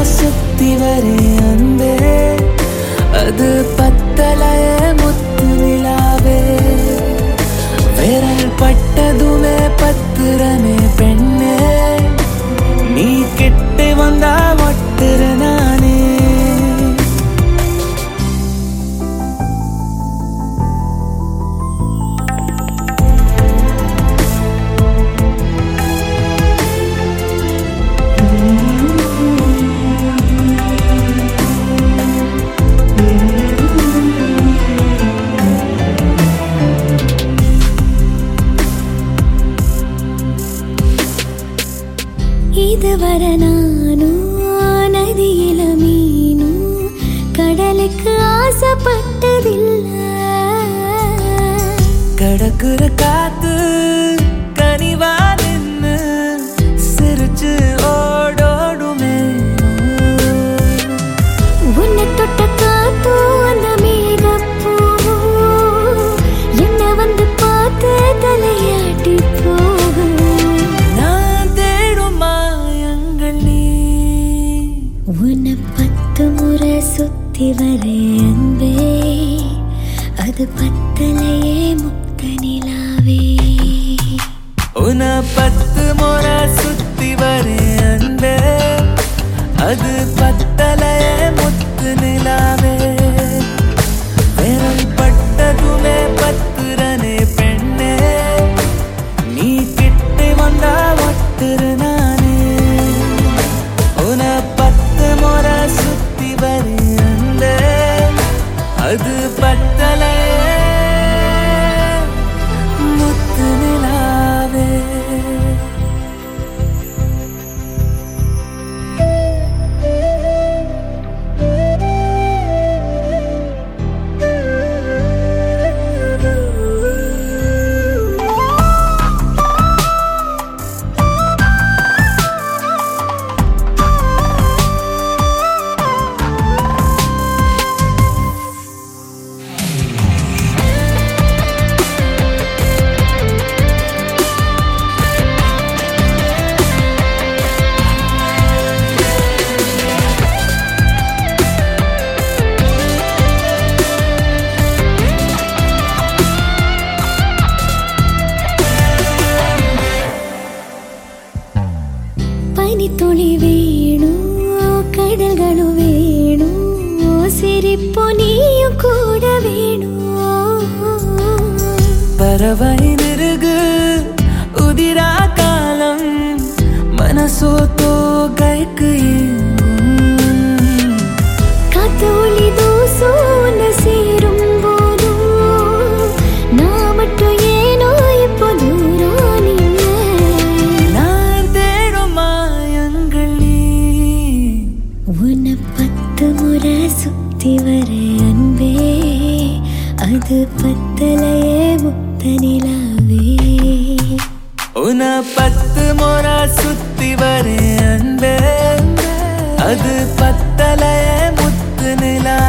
சுத்தி வரே அன்பே அது பத்தலைய முத்து நிலாவே விரல் பட்டதுமே பத்துறனே பெண்ணே நீ கிட்ட வந்தா ஒட்டுற நானே இதுவரை நானும் நதியில மீனும் கடலுக்கு ஆசைப்பட்டதில்ல கடக்குற காத்து கனிவா நின்னு சிரிச்சு ஓடோடுமே உன்னை தொட்ட காத்து அந்த மேகப்பூ என்ன வந்து பார்த்து தலையாட்டி போகும் உன்னை 10 முறை சுத்தி வரே அன்பே அது பத்தலையே முத்த நிலாவே உன்னை 10 முறை சுத்தி வரே அன்பே அது பத்தலையே முத்து நிலாவே விரல் பட்டதுமே பத்துறனே பெண்ணே நீ கிட்ட வந்தா ஒட்டுற நானே உன்னை 10 முறை சுத்தி வரே அன்பே அது பத்தலையே முத்து நிலாவே துளி வேணும் கடல்களும் வேணும் சிரிப்பு நீயும் கூட வேணும் பறவை நிருகு உதிரா காலம் மனசோத்தோ கைக்கு காத்து ஒளி தூசூன சேரும் போதும் நான் மட்டும் ஏனோ இப்போ தூரம் உன்னை 10 முறை சுத்தி வரே அன்பே அது பத்தலையே முத்த நிலாவே உன்னை 10 முறை சுத்தி வரே அன்பே அது பத்தலையே முத்து நிலா